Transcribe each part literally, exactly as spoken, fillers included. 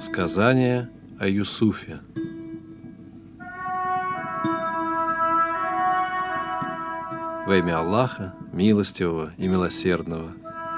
Сказание о Юсуфе. Во имя Аллаха, милостивого и милосердного.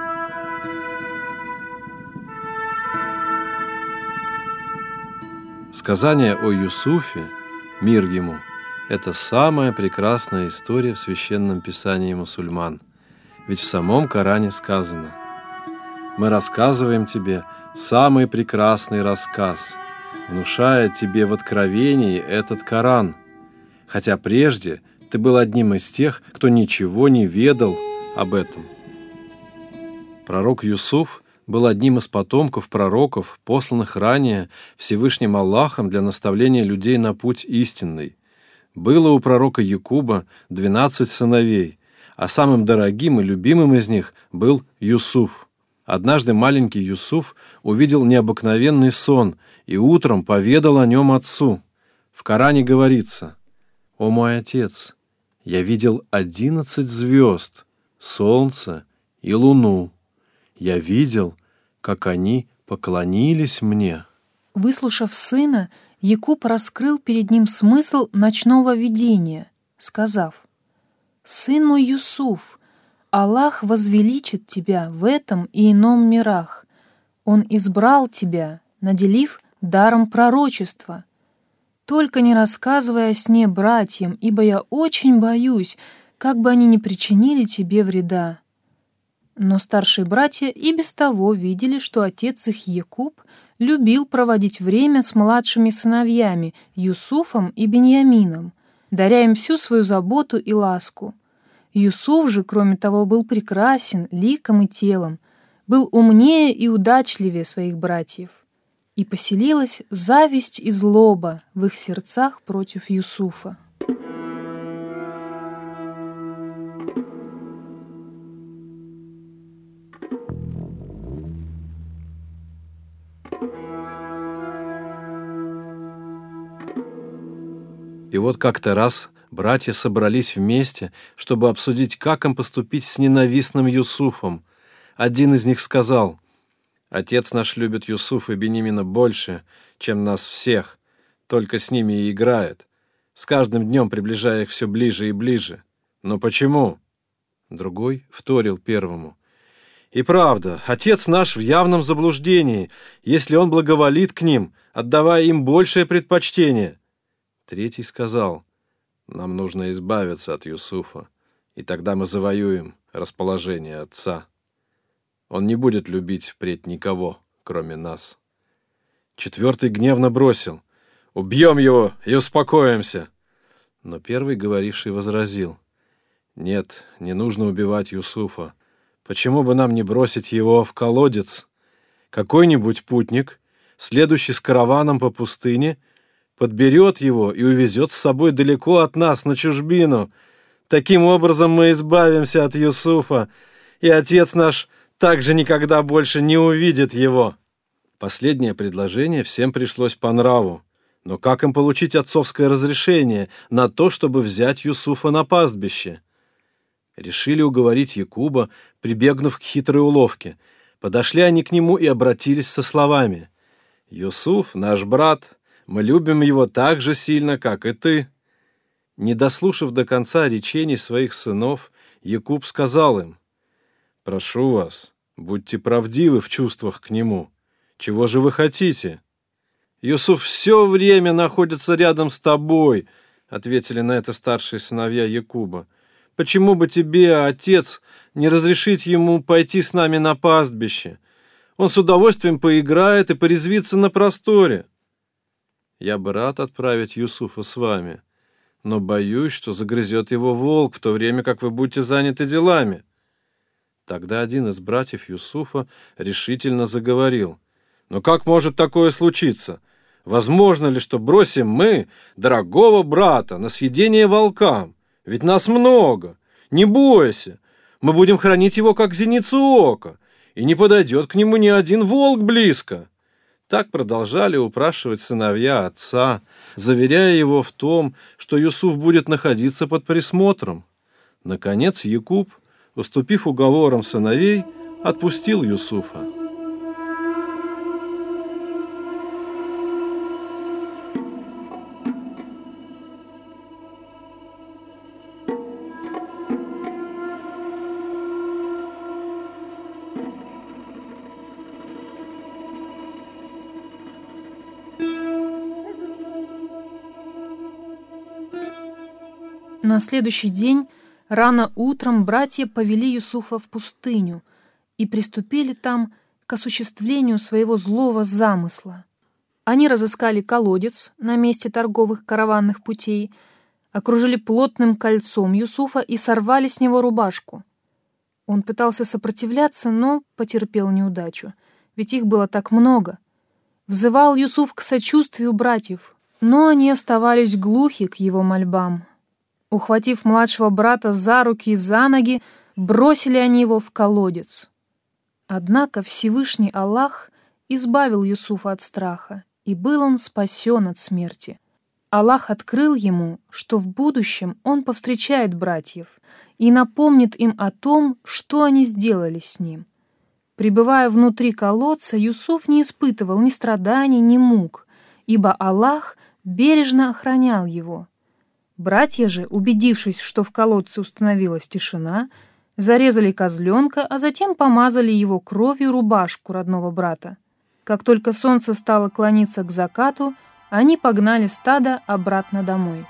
Сказание о Юсуфе, мир ему, это самая прекрасная история в священном писании мусульман. Ведь в самом Коране сказано: «Мы рассказываем тебе самый прекрасный рассказ, внушая тебе в откровении этот Коран, хотя прежде ты был одним из тех, кто ничего не ведал об этом». Пророк Юсуф был одним из потомков пророков, посланных ранее Всевышним Аллахом для наставления людей на путь истинный. Было у пророка Якуба двенадцать сыновей, а самым дорогим и любимым из них был Юсуф. Однажды маленький Юсуф увидел необыкновенный сон и утром поведал о нем отцу. В Коране говорится: «О мой отец, я видел одиннадцать звезд, солнце и луну. Я видел, как они поклонились мне». Выслушав сына, Якуб раскрыл перед ним смысл ночного видения, сказав: «Сын мой Юсуф, Аллах возвеличит тебя в этом и ином мирах. Он избрал тебя, наделив даром пророчества. Только не рассказывай о сне братьям, ибо я очень боюсь, как бы они не причинили тебе вреда». Но старшие братья и без того видели, что отец их Якуб любил проводить время с младшими сыновьями Юсуфом и Беньямином, даря им всю свою заботу и ласку. Юсуф же, кроме того, был прекрасен ликом и телом, был умнее и удачливее своих братьев. И поселилась зависть и злоба в их сердцах против Юсуфа. И вот как-то раз братья собрались вместе, чтобы обсудить, как им поступить с ненавистным Юсуфом. Один из них сказал: «Отец наш любит Юсуфа и Беньямина больше, чем нас всех, только с ними и играет, с каждым днем приближая их все ближе и ближе. Но почему?» Другой вторил первому: «И правда, отец наш в явном заблуждении, если он благоволит к ним, отдавая им большее предпочтение». Третий сказал: «Нам нужно избавиться от Юсуфа, и тогда мы завоюем расположение отца. Он не будет любить впредь никого, кроме нас». Четвертый гневно бросил: «Убьем его и успокоимся». Но первый говоривший возразил: «Нет, не нужно убивать Юсуфа. Почему бы нам не бросить его в колодец? Какой-нибудь путник, следующий с караваном по пустыне, подберет его и увезет с собой далеко от нас, на чужбину. Таким образом мы избавимся от Юсуфа, и отец наш также никогда больше не увидит его». Последнее предложение всем пришлось по нраву. Но как им получить отцовское разрешение на то, чтобы взять Юсуфа на пастбище? Решили уговорить Якуба, прибегнув к хитрой уловке. Подошли они к нему и обратились со словами: «Юсуф, наш брат, мы любим его так же сильно, как и ты». Не дослушав до конца речений своих сынов, Якуб сказал им: «Прошу вас, будьте правдивы в чувствах к нему. Чего же вы хотите?» «Юсуф все время находится рядом с тобой», — ответили на это старшие сыновья Якуба. «Почему бы тебе, отец, не разрешить ему пойти с нами на пастбище? Он с удовольствием поиграет и порезвится на просторе». «Я бы рад отправить Юсуфа с вами, но боюсь, что загрызет его волк, в то время как вы будете заняты делами». Тогда один из братьев Юсуфа решительно заговорил: «Но как может такое случиться? Возможно ли, что бросим мы дорогого брата на съедение волкам? Ведь нас много. Не бойся, мы будем хранить его как зеницу ока, и не подойдет к нему ни один волк близко». Так продолжали упрашивать сыновья отца, заверяя его в том, что Юсуф будет находиться под присмотром. Наконец Якуб, уступив уговорам сыновей, отпустил Юсуфа. На следующий день рано утром братья повели Юсуфа в пустыню и приступили там к осуществлению своего злого замысла. Они разыскали колодец на месте торговых караванных путей, окружили плотным кольцом Юсуфа и сорвали с него рубашку. Он пытался сопротивляться, но потерпел неудачу, ведь их было так много. Взывал Юсуф к сочувствию братьев, но они оставались глухи к его мольбам. Ухватив младшего брата за руки и за ноги, бросили они его в колодец. Однако Всевышний Аллах избавил Юсуфа от страха, и был он спасен от смерти. Аллах открыл ему, что в будущем он повстречает братьев и напомнит им о том, что они сделали с ним. Пребывая внутри колодца, Юсуф не испытывал ни страданий, ни мук, ибо Аллах бережно охранял его. Братья же, убедившись, что в колодце установилась тишина, зарезали козленка, а затем помазали его кровью рубашку родного брата. Как только солнце стало клониться к закату, они погнали стадо обратно домой.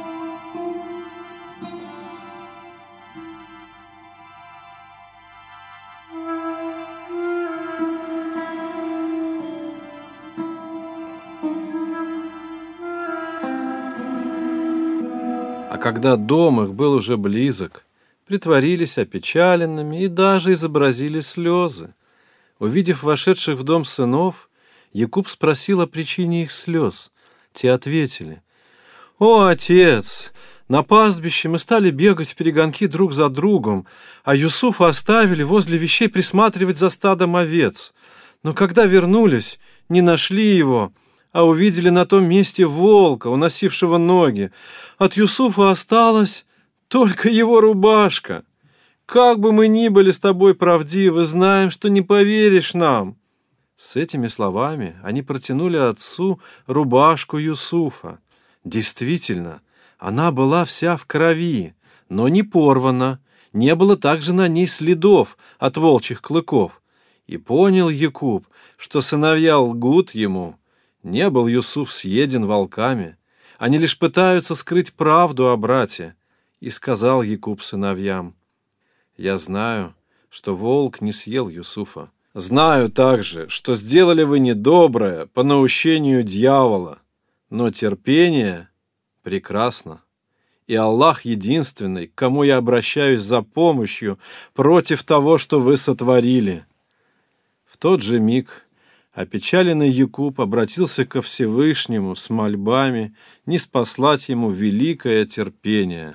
А когда дом их был уже близок, притворились опечаленными и даже изобразили слезы. Увидев вошедших в дом сынов, Якуб спросил о причине их слез. Те ответили: «О, отец, на пастбище мы стали бегать вперегонки друг за другом, а Юсуфа оставили возле вещей присматривать за стадом овец. Но когда вернулись, не нашли его, а увидели на том месте волка, уносившего ноги. От Юсуфа осталась только его рубашка. Как бы мы ни были с тобой правдивы, знаем, что не поверишь нам». С этими словами они протянули отцу рубашку Юсуфа. Действительно, она была вся в крови, но не порвана, не было также на ней следов от волчьих клыков. И понял Якуб, что сыновья лгут ему. Не был Юсуф съеден волками, они лишь пытаются скрыть правду о брате. И сказал Якуб сыновьям: «Я знаю, что волк не съел Юсуфа. Знаю также, что сделали вы недоброе по наущению дьявола, но терпение прекрасно, и Аллах единственный, к кому я обращаюсь за помощью против того, что вы сотворили». В тот же миг опечаленный Якуб обратился ко Всевышнему с мольбами ниспослать ему великое терпение.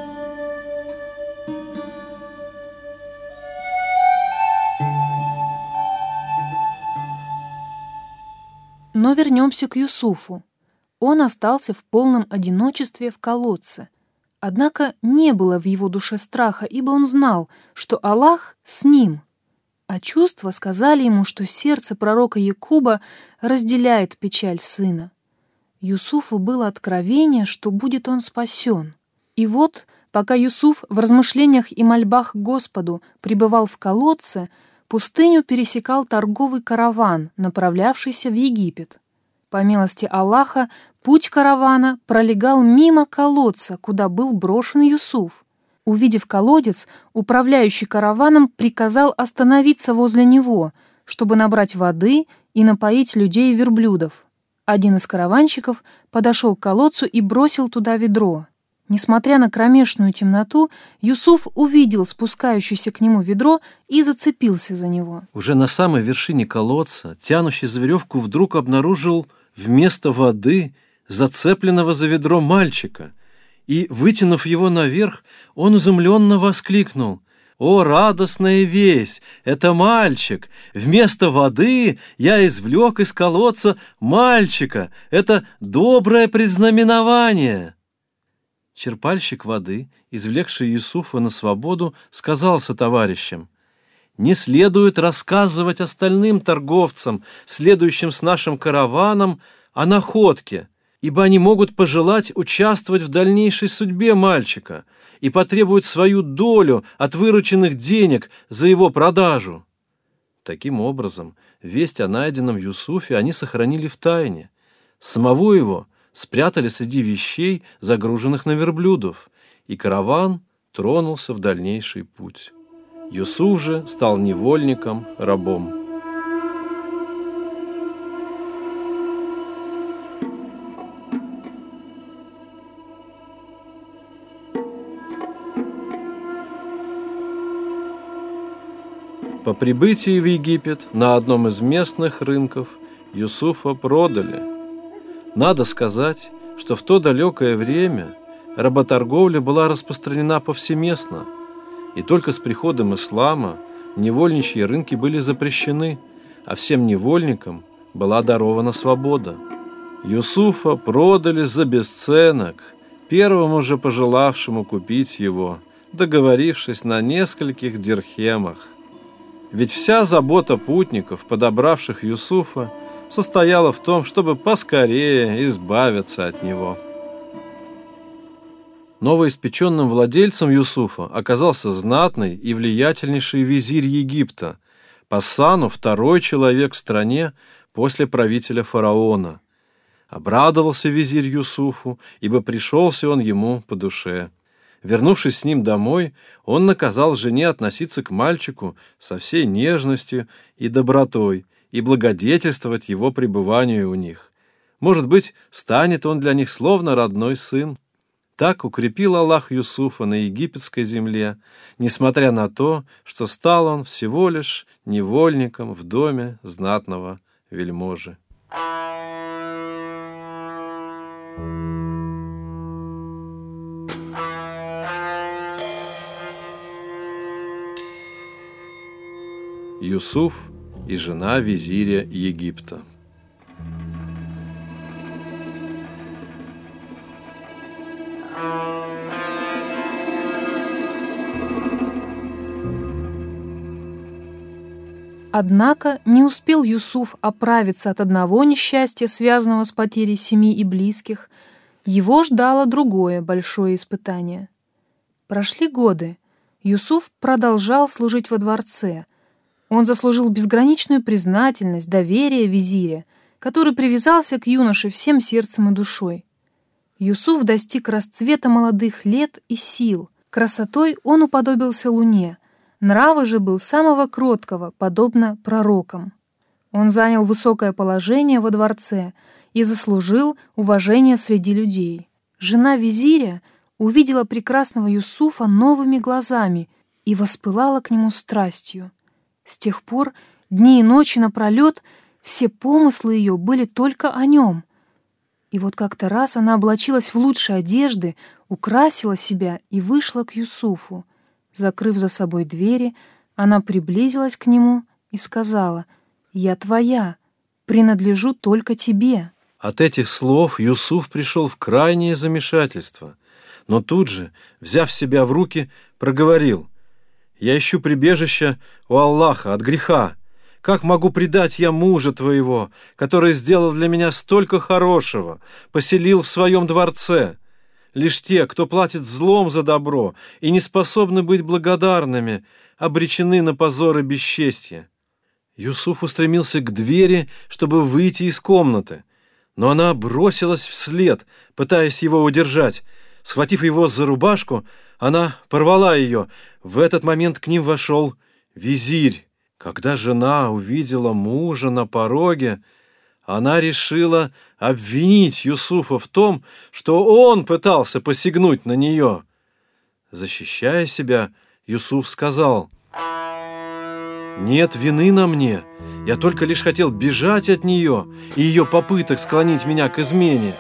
Но вернемся к Юсуфу. Он остался в полном одиночестве в колодце. Однако не было в его душе страха, ибо он знал, что Аллах с ним. А чувства сказали ему, что сердце пророка Якуба разделяет печаль сына. Юсуфу было откровение, что будет он спасен. И вот, пока Юсуф в размышлениях и мольбах к Господу пребывал в колодце, пустыню пересекал торговый караван, направлявшийся в Египет. По милости Аллаха, путь каравана пролегал мимо колодца, куда был брошен Юсуф. Увидев колодец, управляющий караваном приказал остановиться возле него, чтобы набрать воды и напоить людей и верблюдов. Один из караванщиков подошел к колодцу и бросил туда ведро. Несмотря на кромешную темноту, Юсуф увидел спускающееся к нему ведро и зацепился за него. Уже на самой вершине колодца, тянущий за веревку, вдруг обнаружил вместо воды зацепленного за ведро мальчика. И, вытянув его наверх, он изумленно воскликнул: «О, радостная весть! Это мальчик! Вместо воды я извлек из колодца мальчика! Это доброе предзнаменование!» Черпальщик воды, извлекший Юсуфа на свободу, сказал сотоварищам: «Не следует рассказывать остальным торговцам, следующим с нашим караваном, о находке, ибо они могут пожелать участвовать в дальнейшей судьбе мальчика и потребуют свою долю от вырученных денег за его продажу». Таким образом, весть о найденном Юсуфе они сохранили в тайне. Самого его спрятали среди вещей, загруженных на верблюдов, и караван тронулся в дальнейший путь. Юсуф же стал невольником, рабом. По прибытии в Египет на одном из местных рынков Юсуфа продали. Надо сказать, что в то далекое время работорговля была распространена повсеместно, и только с приходом ислама невольничьи рынки были запрещены, а всем невольникам была дарована свобода. Юсуфа продали за бесценок первому же пожелавшему купить его, договорившись на нескольких дирхемах. Ведь вся забота путников, подобравших Юсуфа, состояла в том, чтобы поскорее избавиться от него. Новоиспеченным владельцем Юсуфа оказался знатный и влиятельнейший визирь Египта, по сану второй человек в стране после правителя фараона. Обрадовался визирь Юсуфу, ибо пришелся он ему по душе. Вернувшись с ним домой, он наказал жене относиться к мальчику со всей нежностью и добротой и благодетельствовать его пребыванию у них. Может быть, станет он для них словно родной сын. Так укрепил Аллах Юсуфа на египетской земле, несмотря на то, что стал он всего лишь невольником в доме знатного вельможи. Юсуф и жена визиря Египта. Однако не успел Юсуф оправиться от одного несчастья, связанного с потерей семьи и близких. Его ждало другое большое испытание. Прошли годы. Юсуф продолжал служить во дворце. Он заслужил безграничную признательность, доверие визиря, который привязался к юноше всем сердцем и душой. Юсуф достиг расцвета молодых лет и сил. Красотой он уподобился луне. Нравы же был самого кроткого, подобно пророкам. Он занял высокое положение во дворце и заслужил уважение среди людей. Жена визиря увидела прекрасного Юсуфа новыми глазами и воспылала к нему страстью. С тех пор дни и ночи напролет все помыслы ее были только о нем. И вот как-то раз она облачилась в лучшие одежды, украсила себя и вышла к Юсуфу. Закрыв за собой двери, она приблизилась к нему и сказала: «Я твоя, принадлежу только тебе». От этих слов Юсуф пришел в крайнее замешательство, но тут же, взяв себя в руки, проговорил: «Я ищу прибежища у Аллаха от греха. Как могу предать я мужа твоего, который сделал для меня столько хорошего, поселил в своем дворце? Лишь те, кто платит злом за добро и не способны быть благодарными, обречены на позор и бесчестье». Юсуф устремился к двери, чтобы выйти из комнаты, но она бросилась вслед, пытаясь его удержать. Схватив его за рубашку, она порвала ее. В этот момент к ним вошел визирь. Когда жена увидела мужа на пороге, она решила обвинить Юсуфа в том, что он пытался посягнуть на нее. Защищая себя, Юсуф сказал: «Нет вины на мне, я только лишь хотел бежать от нее и ее попыток склонить меня к измене».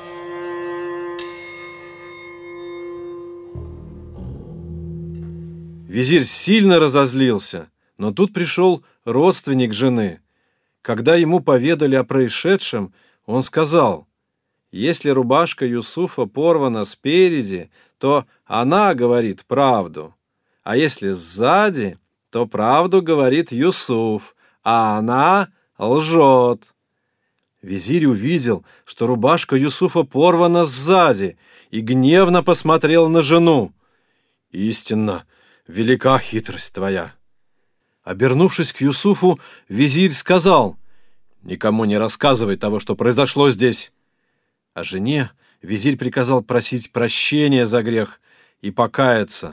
Визирь сильно разозлился, но тут пришел родственник жены. Когда ему поведали о происшедшем, он сказал: «Если рубашка Юсуфа порвана спереди, то она говорит правду, а если сзади, то правду говорит Юсуф, а она лжет». Визирь увидел, что рубашка Юсуфа порвана сзади, и гневно посмотрел на жену. «Истинно, велика хитрость твоя». Обернувшись к Юсуфу, визирь сказал: «Никому не рассказывай того, что произошло здесь». А жене визирь приказал просить прощения за грех и покаяться».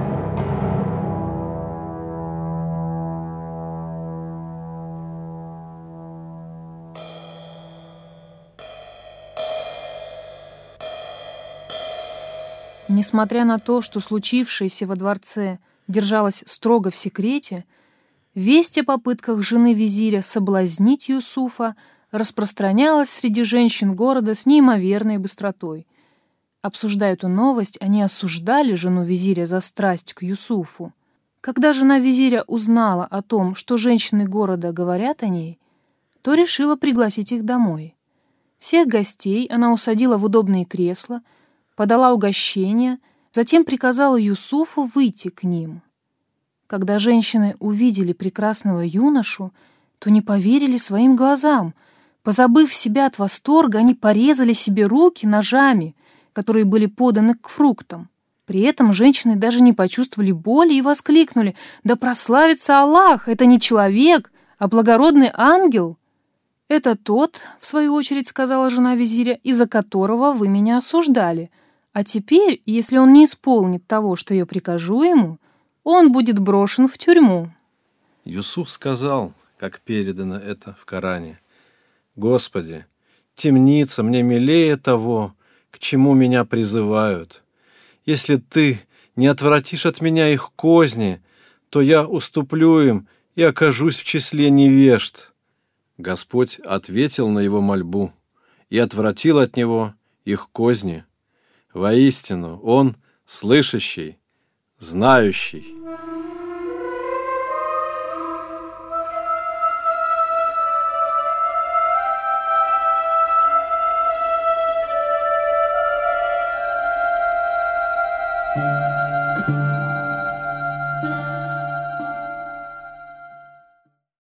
Несмотря на то, что случившееся во дворце держалось строго в секрете, весть о попытках жены визиря соблазнить Юсуфа распространялась среди женщин города с неимоверной быстротой. Обсуждая эту новость, они осуждали жену визиря за страсть к Юсуфу. Когда жена визиря узнала о том, что женщины города говорят о ней, то решила пригласить их домой. Всех гостей она усадила в удобные кресла, подала угощение, затем приказала Юсуфу выйти к ним. Когда женщины увидели прекрасного юношу, то не поверили своим глазам. Позабыв себя от восторга, они порезали себе руки ножами, которые были поданы к фруктам. При этом женщины даже не почувствовали боли и воскликнули: «Да прославится Аллах! Это не человек, а благородный ангел!» «Это тот, — в свою очередь сказала жена визиря, — из-за которого вы меня осуждали. А теперь, если он не исполнит того, что я прикажу ему, он будет брошен в тюрьму». Юсуф сказал, как передано это в Коране: «Господи, темница мне милее того, к чему меня призывают. Если ты не отвратишь от меня их козни, то я уступлю им и окажусь в числе невежд». Господь ответил на его мольбу и отвратил от него их козни. Воистину, Он слышащий, знающий.